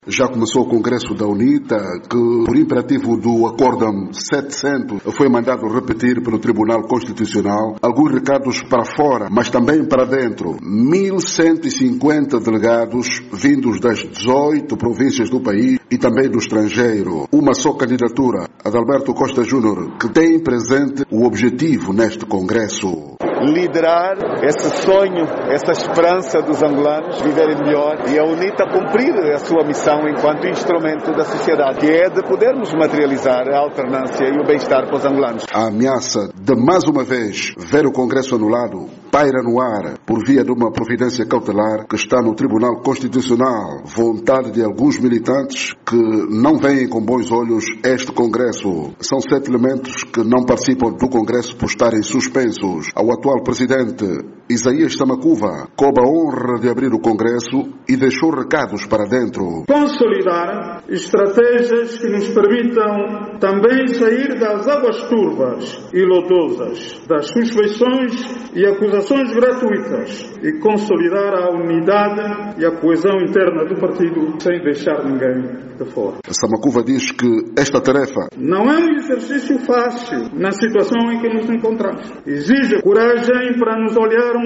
Já começou o Congresso da UNITA, que, por imperativo do Acórdão 700, foi mandado repetir pelo Tribunal Constitucional alguns recados para fora, mas também para dentro. 1.150 delegados vindos das 18 províncias do país e também do estrangeiro. Uma só candidatura, Adalberto Costa Júnior, que tem presente o objetivo neste Congresso. Liderar esse sonho, essa esperança dos angolanos viverem melhor e a UNITA cumprir a sua missão enquanto instrumento da sociedade, que é de podermos materializar a alternância e o bem-estar para os angolanos. A ameaça de mais uma vez ver o Congresso anulado paira no ar por via de uma providência cautelar que está no Tribunal Constitucional. Vontade de alguns militantes que não veem com bons olhos este Congresso. São 7 elementos que não participam do Congresso por estarem suspensos. Ao atual presidente Isaías Samakuva coube a honra de abrir o Congresso e deixou recados para dentro. Consolidar estratégias que nos permitam também sair das águas turvas e lodosas, das suspeições e acusações gratuitas e consolidar a unidade e a coesão interna do partido sem deixar ninguém de fora. Samakuva diz que esta tarefa não é um exercício fácil na situação em que nos encontramos. Exige coragem para nos olharmos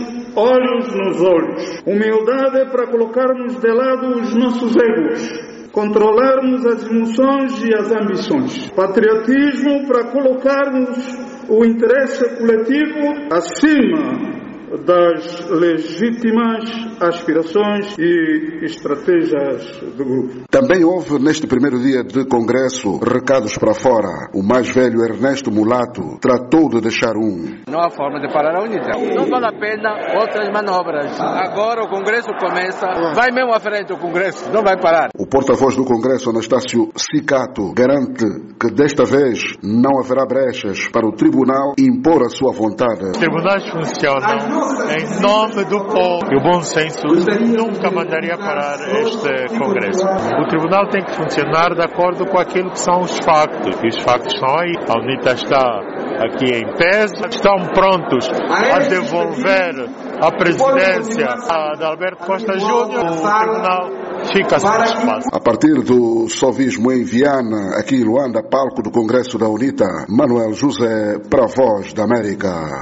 olhos nos olhos, humildade para colocarmos de lado os nossos egos, controlarmos as emoções e as ambições, patriotismo para colocarmos o interesse coletivo acima das legítimas aspirações e estratégias do grupo. Também houve neste primeiro dia de Congresso recados para fora. O mais velho Ernesto Mulato tratou de deixar um. Não há forma de parar a UNITA. Não vale a pena outras manobras. Agora o Congresso começa, vai mesmo à frente o Congresso, não vai parar. O porta-voz do Congresso, Anastácio Sicato, garante que desta vez não haverá brechas para o Tribunal impor a sua vontade. Os tribunais funcionam em nome do povo e o bom senso nunca mandaria parar este Congresso. O Tribunal tem que funcionar de acordo com aquilo que são os factos. E os factos estão aí. A UNITA está aqui em peso, estão prontos a devolver a presidência a Adalberto Costa Júnior. O Tribunal fica sem espaço. A partir do sovismo em Viana, aqui em Luanda, palco do Congresso da UNITA, Manuel José para a Voz da América.